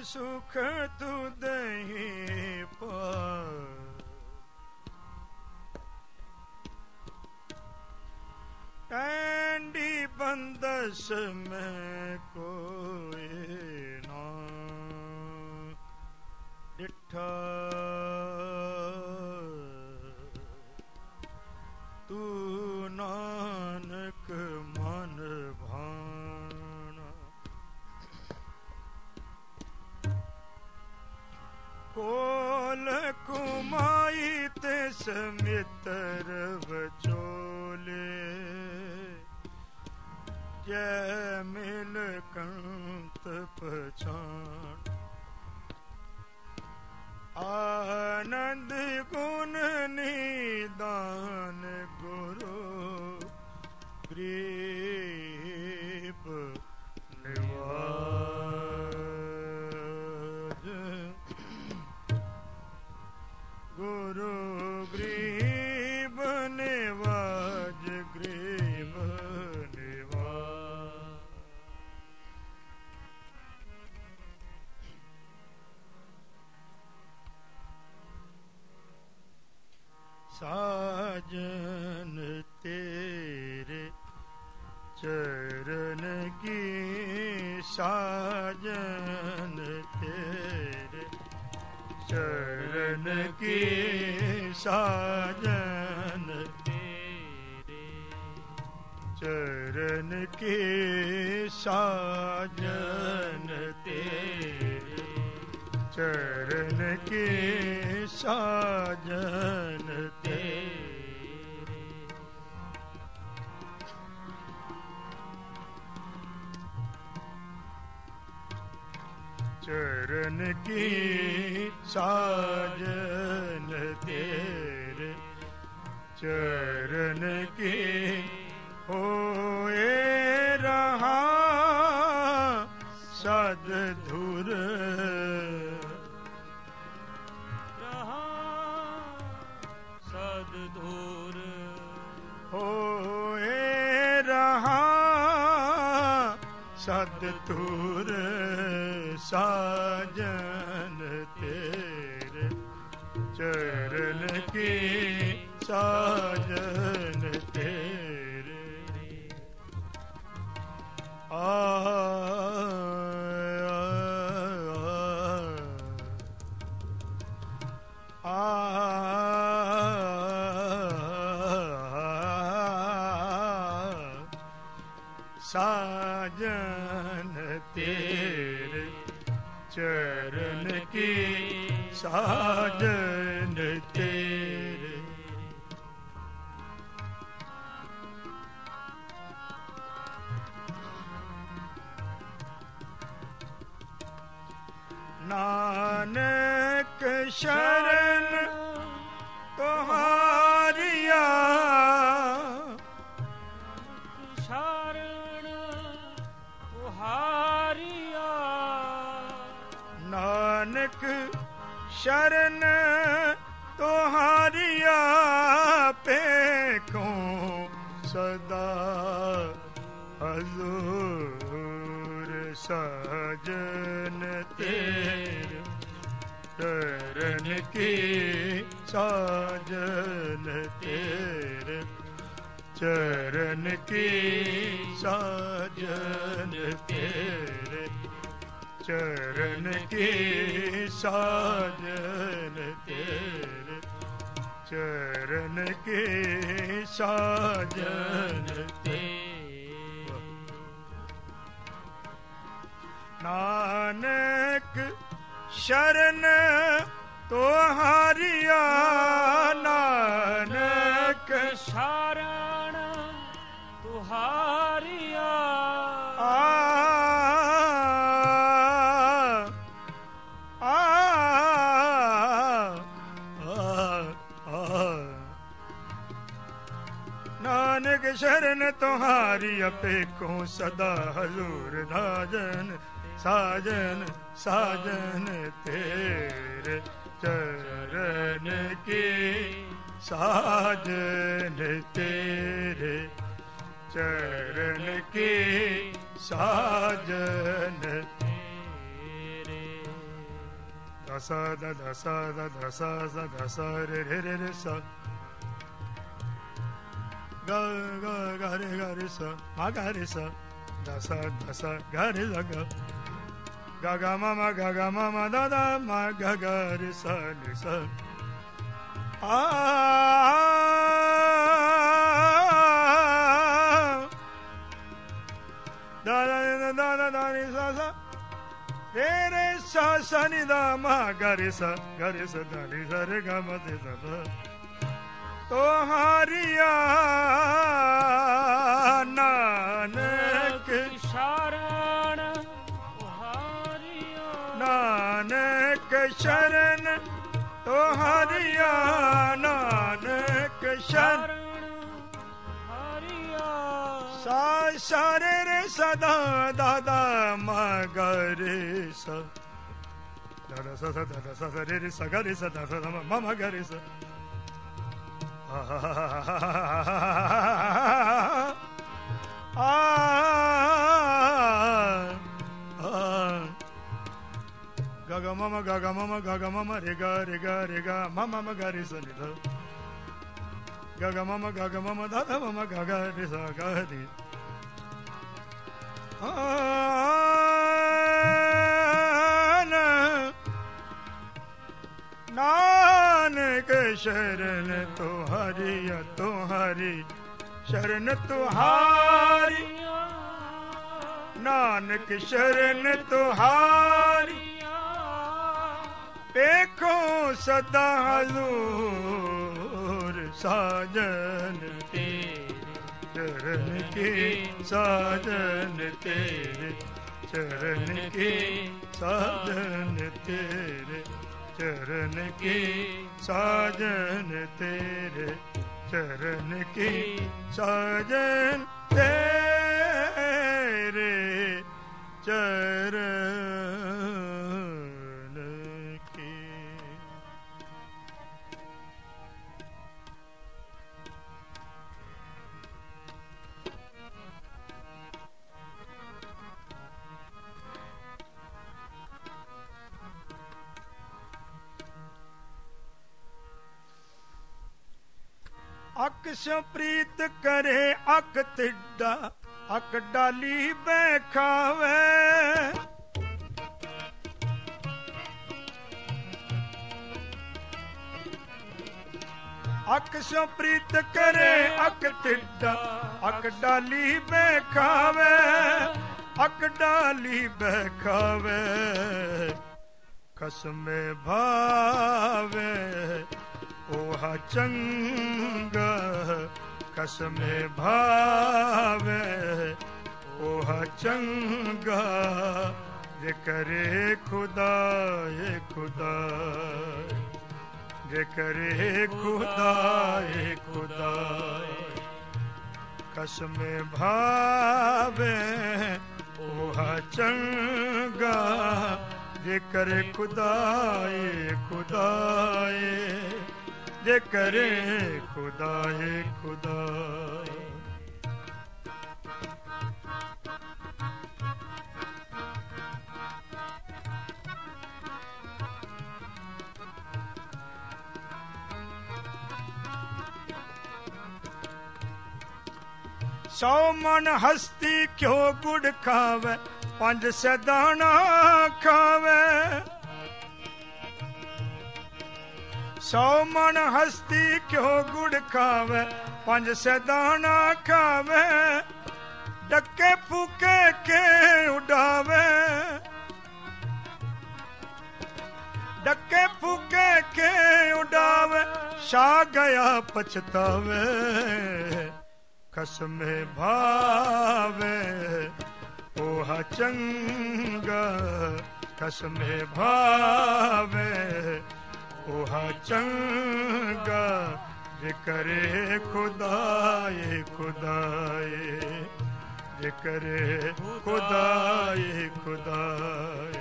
सुख तू दही पार, टैंडी बंदस में कोई ना डिठा, तू नानक मन भाना। कोल कुमाई ते समित्र बचोले, जय मिल कंत पहचान। आनंद गुण निदान गुरु ग्रीप निवाज, गुरु ग्रीब निवाज, ग्रीब निवाज। साजन तेरे चरण की, साजन तेरे चरण की, साजन तेरे चरण की, साजन तेरे चरण की, साजन तेरे चरण की, साजन तेरे चरण की, होए रहा सद्धुर, सद्धुर होए रहा सद्धुर, साजन तेरे चरण की, साजन तेरे साजन तेरे चरण की, साजन तेरे नानक शरण तुम्हारिया, शरण तुहारिया। नानक शरण तुम्हारिया, पेखों सदा हजूर, साजन तेरे चरण की, साजन तेरे चरण की, साजन तेरे चरण की, साजन तेरे चरण की, साजन तेरे। नानक शरण तुहारिया, नानक शरण तुहारिया। नानक शरण तुम्हारी, अपेखों सदा हजूर, साजन साजन साजन तेरे चरण की, साजन तेरे चरण की, साजन तेरे dasa da dasa da dasa da dasa re re re re sa ga ga ga re sa ma ga re sa dasa dasa ga re sa ga mama da da ma ga re sa re sa da da da da da re sa sa re re sa sa ni da ma ga re sa da re sa re ga ma de sa da तोहारिया Nanak शरण हारिया नानक शरण तोहारिया नानक शरण हारिया सा सारे रे सदा दादा मगरे सा दादा सा दादा सा रे रे सा गा रे सा दादा ममा गा रे सा gaga mama re ga mama ga re sa ni da gaga mama da da mama ga re sa ga di Nanak शरण तुम्हारी तुम्हारी शरण तुम्हारी नानक शरण तुम्हारी देखो सदा हजूर साजन चरण की साजन तेरे चरण की साजन तेरे चरण की साजन तेरे चरण की साजन तेरे चरण की अक स्यों प्रीत करे अक तिड्डा अक डाली बैखावे अक स्यों प्रीत करे अक तिड्डा अक डाली बैखावे अक डाली बैखावे कसमे भावे ओहा चंगा कसमे भावे ओहा चंगा जे करे खुदा ये खुदा जे करे खुदा ये खुदा कसमे भावे ओहा चंगा जे करे खुदा ये जे करे खुदा है खुदा सौ मन हस्ती क्यों गुड़ खावे पंज सदाना खावे सौ मन हस्ती क्यों गुड़ खावे पंज सदाना खावे डके फूके के उड़ावे डके फूके के उड़ावे शा गया पछतावे कसमे भावे ओहा चंगा कसमे भावे ओहा चंगा जे करे खुदाए जे करे खुदाए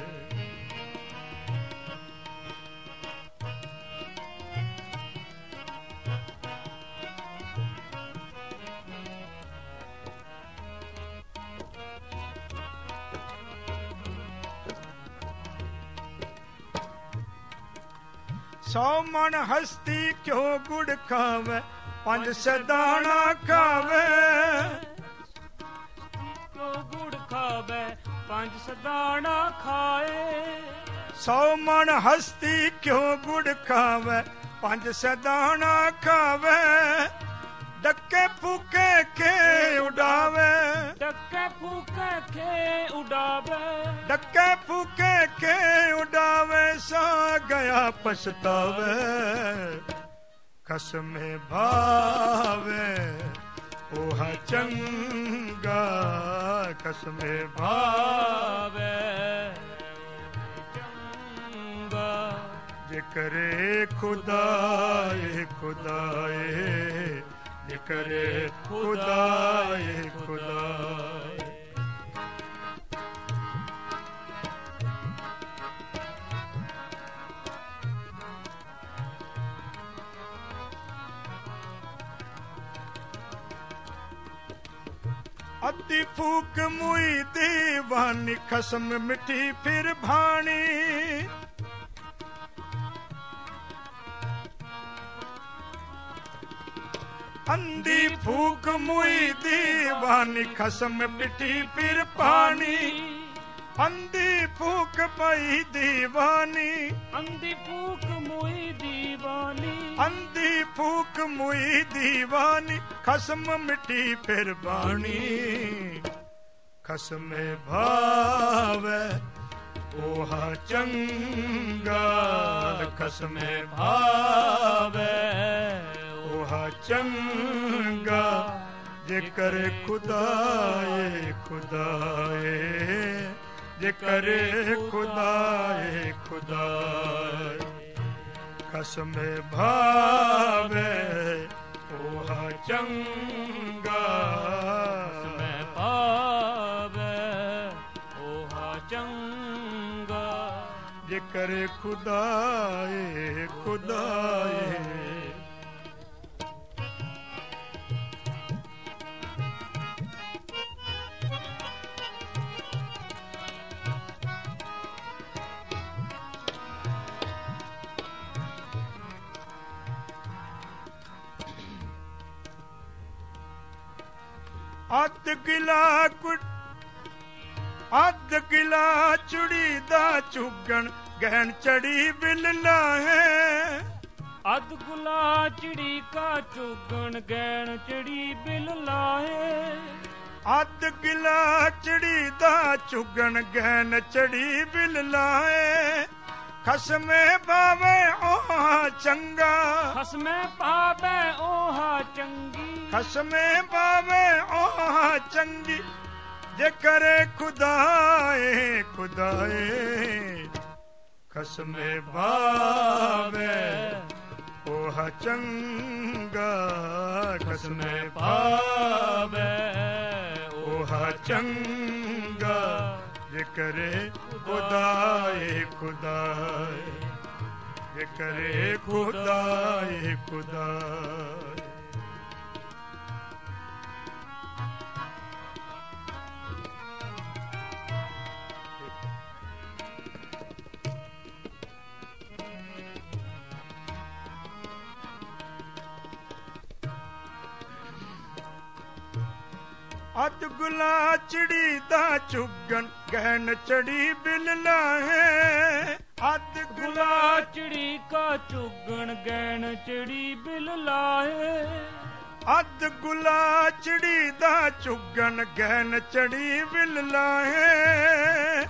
सौ मन हस्ती क्यों गुड़ खावे पंज सदाना खावे क्यों गुड़ खावे पंज सदाना खाए सौ मन हस्ती क्यों गुड़ खावे पंज सदाना खावे डक्के फूके के उड़ावे डक्के फूके के उड़ावे डक्के फूके के उड़ावे सा गया पछतावे खसमे भावे ओहा चंगा खसमे भावे चंगा जे करे खुदाए खुदाए जे करे खुदाए खुदाए अद्धी फूक मुई दीवानी खसम मिठी फिर भानी अंधी फूक मुई दीवानी खसम मिठी फिर पानी अंधी फूक पई दीवानी अंधी फूक मुई दीवानी अंधी फूक मुई दीवानी खसम मिठी फिर बानी खसमे भावे ओहा चंगा खसमे भावे ओहा चंगा जे करे खुदाए खुदाए जे करे खुदाए खुदाए खसमे भावे ओहा चंगा मैं पावे ओहा चंगा जे करे खुदाए खुदाए ਅੱਧ ਗਿਲਾ ਚੁੜੀ ਦਾ ਚੁਗਣ ਗਹਿਣ ਚੜੀ ਬਿਲ ਲਾਹੇ ਅੱਧ ਗੁਲਾ ਚਿੜੀ ਕਾ ਚੁਗਣ ਗੈਣ ਚੜੀ ਬਿਲ ਲਾਹੇ ਅੱਧ ਗਿਲਾ ਚੜੀ ਦਾ ਚੁਗਣ ਗਹਿਣ ਚੜੀ ਬਿਲ ਲਾਹੇ ਖਸਮੇ ਪਾਵੇ ਓਹਾ ਚੰਗਾ ਖਸਮੇ ਪਾਵੇ ਓਹਾ ਚੰਗੀ ਖਸਮੇ ਪਾਵੇ ਓਹਾ ਚੰਗੀ ਜੇ ਕਰੇ ਖੁਦਾਏ ਖੁਦਾਏ ਖਸਮੇ ਪਾਵੇ ਓਹਾ ਚੰਗਾ ਖਸਮੇ ਪਾਵੇ ਓਹਾ ਚੰਗਾ ਜੇ ਕਰੇ ਖੁਦਾਏ ਖੁਦਾਏ ਜੇ ਕਰੇ ਖੁਦਾਏ ਖੁਦਾਏ ਅੱਧ ਗੁਲਾ ਚਿੜੀ ਦਾ ਚੁਗਣ ਗਹਿਣ ਚੜੀ ਬਿਲ ਲਾਹੇ ਅੱਧ ਗੁਲਾ ਚਿੜੀ ਕਾ ਚੁਗਣ ਗੈਣ ਚੜੀ ਬਿਲ ਲਾਹੇ ਅੱਧ ਗੁਲਾ ਚਿੜੀ ਦਾ ਚੁਗਣ ਗਹਿਣ ਚੜੀ ਬਿਲ ਲਾਹੇ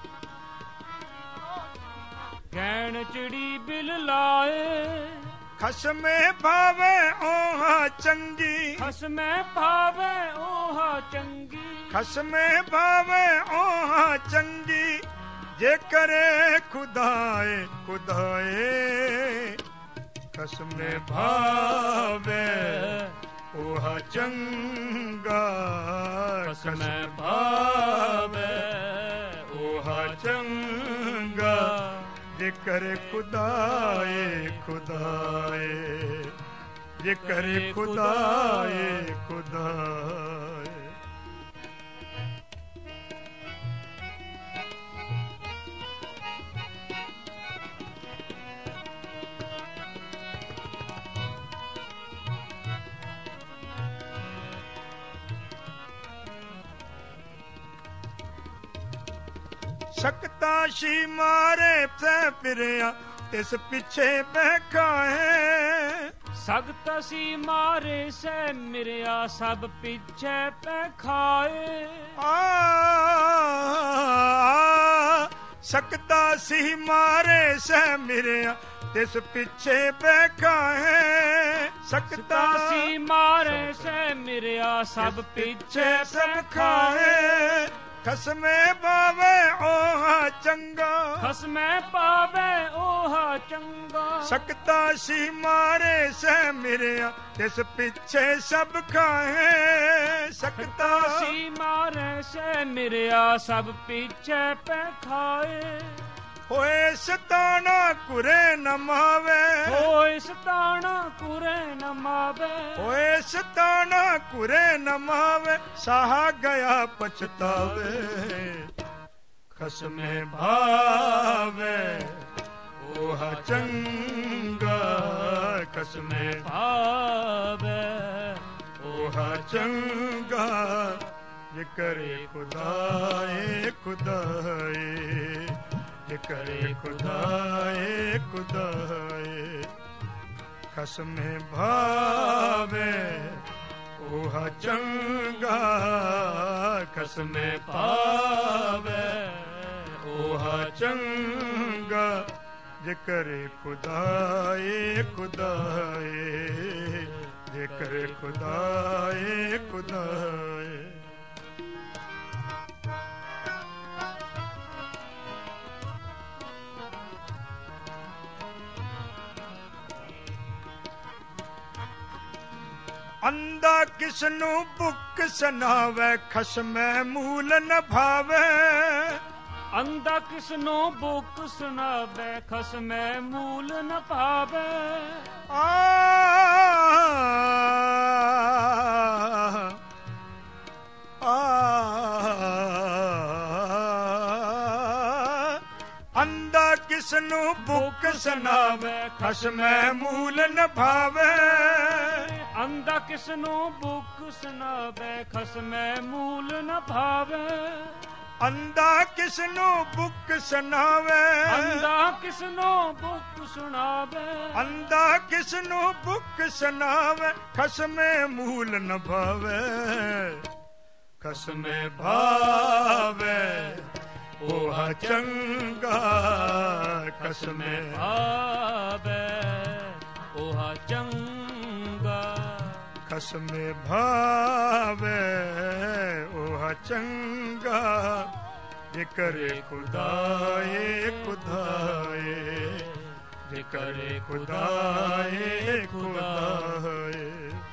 ਗੈਣ ਚੜੀ ਬਿਲ ਲਾਹੇ ਖਸਮੇ ਭਾਵੇ ਓਹਾ ਚੰਗੀ ਖਸਮੇ ਭਾਵੇ ਓਹਾ ਚੰਗੀ ਖਸਮੇ ਭਾਵੇ ਓਹਾ ਚੰਗੀ ਜੇ ਕਰੇ ਖੁਦਾਏ ਖੁਦਾਏ ਖਸਮੇ ਭਾਵੇ ਓਹਾ ਚੰਗਾ ਖਸਮੇ ਭਾਵੇ ਓਹਾ ਚੰਗਾ ਜੇ ਕਰੇ ਖੁਦਾਏ ਖੁਦਾਏ ਜੇ ਕਰੇ ਖੁਦਾਏ ਖੁਦਾਏ ਸਕਤਾ ਸੀ ਮਾਰੇ ਸੈ ਫਿਰਿਆ ਤਿਸ ਪਿੱਛੇ ਬਹਿਖਾਏ ਸਖਤ ਸੀ ਮਾਰੇ ਸੈ ਮਿਰਿਆ ਸਭ ਪਿੱਛੇ ਪੈ ਖਾਏ ਸਕਤਾ ਸੀ ਮਾਰੇ ਸੈ ਮਿਰਿਆ ਤਿਸ ਪਿੱਛੇ ਬਹਿਖਾਏ ਸਕਤਾ ਸੀ ਮਾਰੇ ਸੈ ਮਿਰਿਆ ਸਭ ਪਿੱਛੇ ਸਭ ਖਾਏ ਖਸਮੇ ਪਾਵੇ ਓਹਾ ਚੰਗਾ ਖਸਮੇ ਪਾਵੇ ਓਹਾ ਚੰਗਾ ਸਕਤਾ ਸੀ ਮਾਰੇ ਸੈ ਮਿਰਿਆ ਤਿਸ ਪਿੱਛੇ ਸਭ ਖਾਏ ਸਕਤਾ ਸੀ ਮਾਰੇ ਸੈ ਮਿਰਿਆ ਸਭ ਪਿੱਛੇ ਪੈ ਖਾਏ ਹੋਏ ਸਤਾਣਾ ਕੁਰੇ ਨ ਮਾਵੇ ਹੋਏ ਸਤਾਣਾ ਕੁਰੇ ਨ ਮਾਵੇ ਹੋਏ ਸਤਾਣਾ ਕੁਰੇ ਨ ਮਾਵੇ ਸਾਹਾ ਗਿਆ ਪਛਤਾਵੇ ਖਸਮੇ ਭਾਵੇ ਓਹ ਚੰਗਾ ਖਸਮੇ ਭਾਵੇ ਓਹ ਚੰਗਾ ਜੇ ਕਰੇ ਖੁਦਾਏ ਖੁਦਾਏ ਜੇ ਕਰੇ ਖੁਦਾਏ ਖੁਦਾਏ ਖਸਮੇ ਭਾਵੇ ਓਹ ਚੰਗਾ ਖਸਮੇ ਭਾਵੇ ਓਹ ਚੰਗਾ ਜੇ ਕਰੇ ਖੁਦਾਏ ਖੁਦਾਏ ਜੇ ਕਰੇ ਖੁਦਾਏ ਖੁਦਾਏ ਅੰਦਾ ਕਿਸ ਨੂੰ ਭੁੱਖ ਸੁਣਾਵੇ ਖਸਮੈ ਮੂਲ ਨ ਭਾਵੇ ਅੰਦਾ ਕਿਸ ਨੂੰ ਭੁੱਖ ਸੁਣਾਵੇ ਖਸਮੈ ਮੂਲ ਨ ਭਾਵੇ ਅੰਦਾ ਕਿਸ ਨੂੰ ਭੁੱਖ ਸੁਣਾਵੇ ਖਸਮੈ ਮੂਲ ਨ ਭਾਵੇ ਅੰਦਾ ਕਿਸ ਨੂੰ ਭੁੱਖ ਸੁਣਾਵੇ ਖਸਮੈ ਮੂਲ ਨ ਭਾਵੇ ਅੰਦਾ ਕਿਸ ਨੂੰ ਭੁੱਖ ਸੁਣਾਵੇ ਅੰਦਾ ਕਿਸ ਨੂੰ ਭੁੱਖ ਸੁਣਾਵੇ ਅੰਦਾ ਕਿਸ ਨੂੰ ਭੁੱਖ ਸੁਣਾਵੇ ਖਸਮੇ ਮੂਲ ਨ ਭਾਵੇ ਖਸਮੇ ਭਾਵੇ ਓਹ ਚੰਗਾ ਖਸਮੇ ਭਾਵੇ ਓਹ ਚੰਗਾ ਖਸਮੇ ਭਾਵੇ ਓਹ ਚੰਗਾ ਜੇ ਕਰੇ ਖੁਦਾਏ ਖੁਦਾਏ ਜੇ ਕਰੇ ਖੁਦਾਏ ਖੁਦਾਏ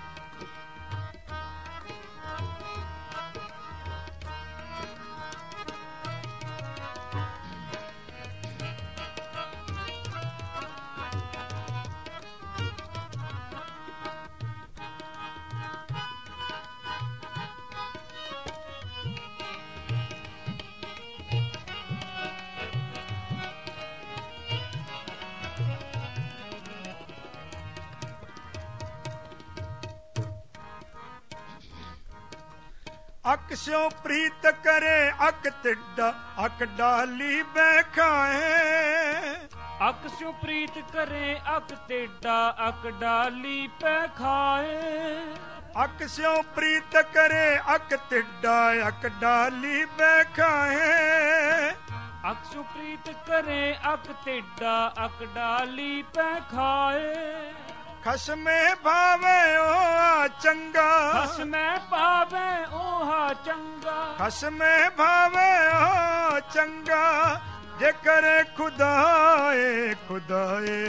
ਅਕ ਸਿਓ ਪ੍ਰੀਤ ਕਰੇ ਅਕ ਤਿੱਡਾ ਅਕ ਡਾਲੀ ਬੈਖਾਏ ਅਕ ਸਿਓ ਪ੍ਰੀਤ ਕਰੇ ਅਕ ਟੇਡਾ ਅਕ ਡਾਲੀ ਪੈ ਖਾਏ ਅਕ ਸਿਓ ਪ੍ਰੀਤ ਕਰੇ ਅਕ ਤਿੱਡਾ ਅਕ ਡਾਲੀ ਬੈਖਾਏ ਅਕ ਸਿਓ ਪ੍ਰੀਤ ਕਰੇ ਅਕ ਟੇਡਾ ਅਕ ਡਾਲੀ ਪੈ ਖਾਏ ਖਸਮੇ ਭਾਵੇ ਓਹ ਚੰਗਾ ਖਸਮੇ ਭਾਵੇ ਓਹ ਚੰਗਾ ਖਸਮੇ ਭਾਵੇ ਓਹ ਚੰਗਾ ਜੇ ਕਰੇ ਖੁਦਾਏ ਖੁਦਾਏ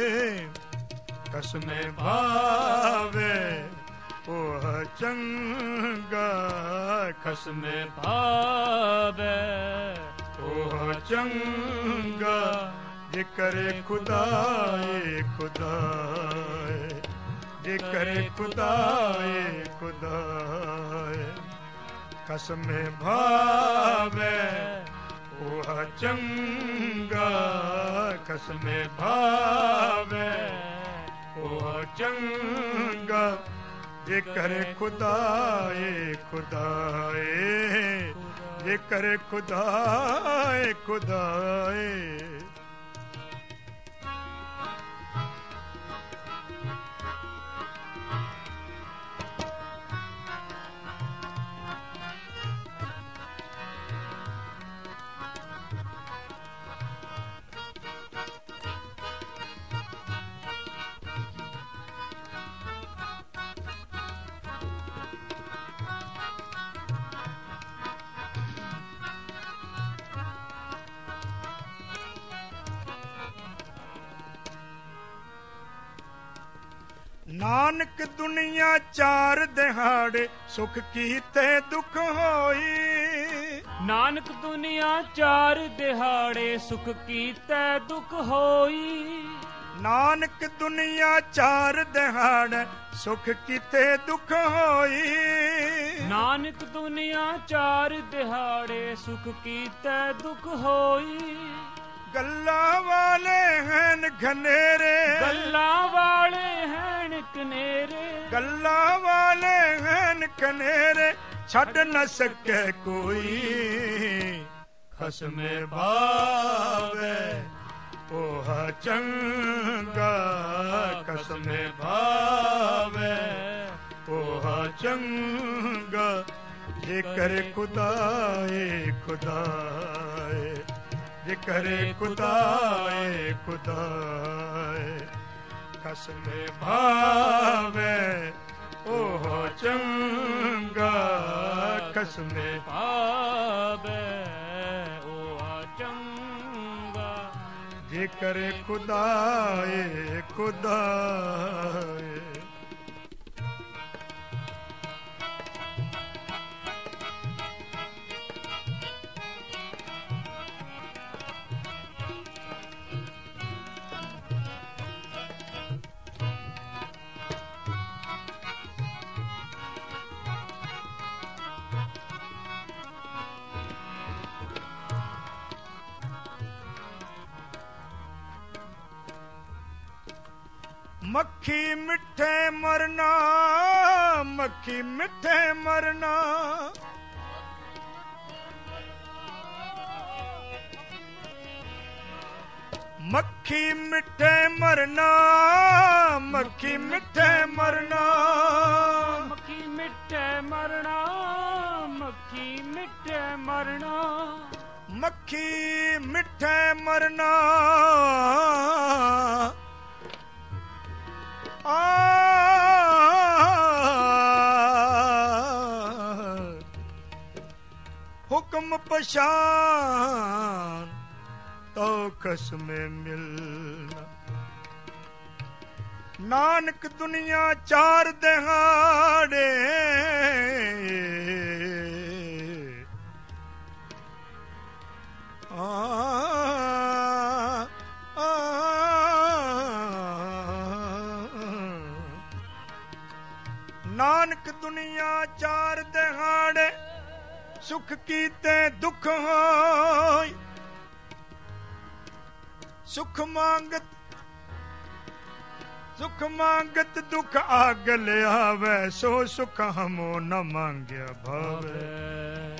ਖਸਮੇ ਭਾਵੇ ਓਹ ਚੰਗਾ ਖਸਮੇ ਭਾਵੇ ਓਹ ਚੰਗਾ ਜੇ ਕਰੇ ਖੁਦਾਏ ਖੁਦਾਏ ਜੇ ਕਰੇ ਖੁਦਾਏ ਖੁਦਾਏ ਖਸਮੇ ਭਾਵੇ ਓਹ ਚੰਗਾ ਖਸਮੇ ਭਾਵੇ ਓਹ ਚੰਗਾ ਜੇ ਕਰੇ ਖੁਦਾਏ ਖੁਦਾਏ ਜੇ ਕਰੇ ਖੁਦਾਏ ਖੁਦਾਏ। ਨਾਨਕ ਦੁਨੀਆ ਚਾਰ ਦਿਹਾੜੇ ਸੁਖ ਕੀਤੇ ਦੁਖ ਹੋਈ। ਨਾਨਕ ਦੁਨੀਆ ਚਾਰ ਦਿਹਾੜੇ ਸੁਖ ਕੀਤੇ ਦੁਖ ਹੋਈ। ਨਾਨਕ ਦੁਨੀਆ ਚਾਰ ਦਿਹਾੜੇ ਸੁਖ ਕੀਤੇ ਦੁਖ ਹੋਈ। ਨਾਨਕ ਦੁਨੀਆ ਚਾਰ ਦਿਹਾੜੇ ਸੁਖ ਕੀਤੇ ਦੁਖ ਹੋਈ। ਗੱਲਾਂ ਵਾਲੇ ਹਨ ਘਨੇਰੇ, ਗੱਲਾਂ ਵਾਲੇ ਹਨ ਕਨੇਰੇ, ਗੱਲਾਂ ਵਾਲੇ ਹਨ ਕਨੇਰੇ, ਛੱਡ ਨਾ ਸਕੇ ਕੋਈ। ਖਸਮੇ ਭਾਵੇ ਉਹ ਚੰਗਾ, ਖਸਮੇ ਭਾਵੇ ਉਹ ਚੰਗਾ। ਜੇ ਕਰੇ ਖੁਦਾਏ ਖੁਦਾਏ, ਜੇ ਕਰੇ ਖੁਦਾਏ ਖੁਦਾਏ। ਖਸਮੇ ਭਾਵੇ ਉਹ ਚੰਗਾ, ਖਸਮੇ ਭਾਵੇ ਉਹ ਚੰਗਾ। ਜੇ ਕਰੇ ਖੁਦਾਏ ਖੁਦਾਏ। ਮੱਖੀ ਮਿੱਠੇ ਮਰਨਾ, ਮੱਖੀ ਮਿੱਠੇ ਮਰਨਾ। ਮੱਖੀ ਮਿੱਠੇ ਮਰਨਾ, ਮੱਖੀ ਮਿੱਠੇ ਮਰਨਾ। ਮੱਖੀ ਮਿੱਠੇ ਮਰਨਾ, ਮੱਖੀ ਮਿੱਠੇ ਮਰਨਾ। ਮੱਖੀ ਮਿੱਠੇ ਮਰਨਾ। ਹੁਕਮ ਪਛਾਨ ਤੋ ਖਸਮੇ ਮਿਲਨਾ। ਨਾਨਕ ਦੁਨੀਆ ਚਾਰ ਦਿਹਾੜੇ ਨਾਨਕ ਦੁਨੀਆ ਚਾਰ ਦਿਹਾੜੇ ਸੁਖ ਕੀਤੇ ਦੁਖ ਹੋਈ। ਸੁਖ ਮੰਗਤ, ਸੁਖ ਮੰਗਤ ਦੁਖ ਆਗ ਲਿਆਵੇ। ਸੋ ਸੁਖ ਹਮੋ ਨ ਮੰਗਿਆ ਭਾਵੇ।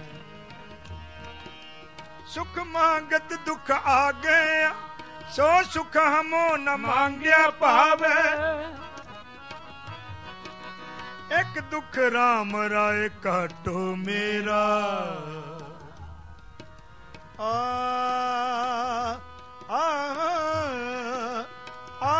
ਸੁਖ ਮੰਗਤ ਦੁਖ ਆ ਗਿਆ, ਸੋ ਸੁਖ ਹਮੋ ਨ ਮੰਗਿਆ ਭਾਵੇ। ਇੱਕ ਦੁੱਖ ਰਾਮ ਰਾਏ ਕਾਟੋ ਮੇਰਾ। ਆ ਆ ਆ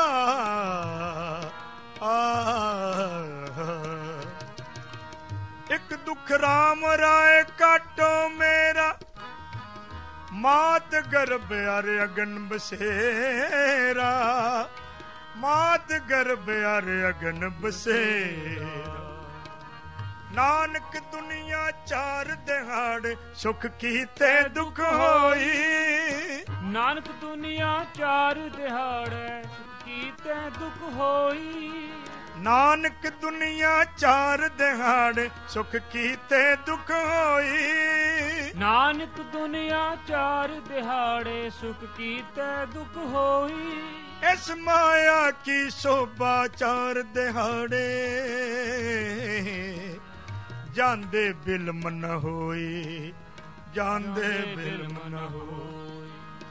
ਇੱਕ ਦੁੱਖ ਰਾਮ ਰਾਏ ਕਾਟੋ ਮੇਰਾ। ਮਾਤ ਗਰਭ ਅਰ ਅਗਨ ਬਸੇਰਾ, ਮਾਤ ਗਰਭ ਅਰ ਅਗਨ ਬਸੇਰਾ। ਨਾਨਕ ਦੁਨੀਆ ਚਾਰ ਦਿਹਾੜੇ ਸੁਖ ਕੀਤੇ ਦੁਖ ਹੋਈ। ਨਾਨਕ ਦੁਨੀਆ ਚਾਰ ਦਿਹਾੜੇ ਸੁਖ ਕੀਤੇ ਦੁਖ ਹੋਈ। ਨਾਨਕ ਦੁਨੀਆ ਚਾਰ ਦਿਹਾੜੇ ਸੁਖ ਕੀਤੇ ਦੁਖ ਹੋਈ। ਨਾਨਕ ਦੁਨੀਆ ਚਾਰ ਦਿਹਾੜੇ ਸੁਖ ਕੀਤੇ ਦੁਖ ਹੋਈ। ਇਸ ਮਾਇਆ ਕੀ ਸੋਭਾ ਚਾਰ ਦਿਹਾੜੇ ਜਾਂਦੇ ਬਿਲਮ ਨ ਹੋਈ। ਜਾਂਦੇ ਬਿਲਮ ਨ ਹੋਏ,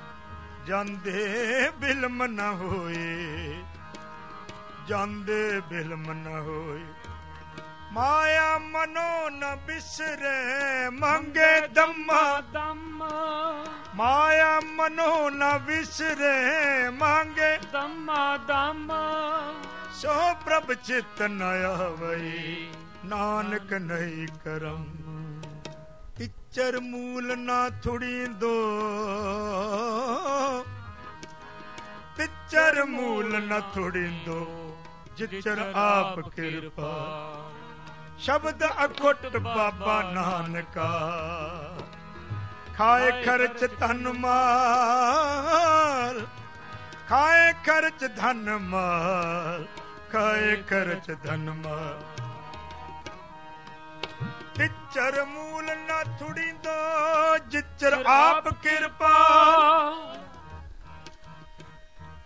ਜਾਂਦੇ ਬਿਲਮ ਨ ਹੋਏ, ਜਾਂਦੇ ਬਿਲਮ ਨ ਹੋਏ। ਮਾਇਆ ਮਨੋ ਨ ਬਿਸਰੇ ਮੰਗੇ ਦਮਾ ਦਮ, ਮਾਇਆ ਮਨੋ ਨ ਵਿਸਰੇ ਮੰਗੇ ਦਮਾ ਦਮ। ਸੋ ਪ੍ਰਭ ਚਿਤ ਨ ਆਵਈ, ਨਾਨਕ ਨਹੀਂ ਕਰਮ। ਤਿਚਰ ਮੂਲ ਨਾ ਥੁੜੀ ਦੋ, ਤਿਚਰ ਮੂਲ ਨ ਥੁੜੀ ਦੋ, ਜਿਚਰ ਆਪ ਕਿਰਪਾ। ਸ਼ਬਦ ਅਖੁੱਟ ਬਾਬਾ ਨਾਨਕਾ, ਖਾਏ ਖਰਚ ਧਨ ਮਾਲ, ਖਾਏ ਖਰਚ ਧਨ ਮਾਲ, ਖਾਏ ਖਰਚ ਧਨ ਮਾਲ। ਤਿਚਰ ਮੂਲ ਨਾ ਥੁੜੀ ਦੋ, ਜਿਚਰ ਆਪ ਕਿਰਪਾ।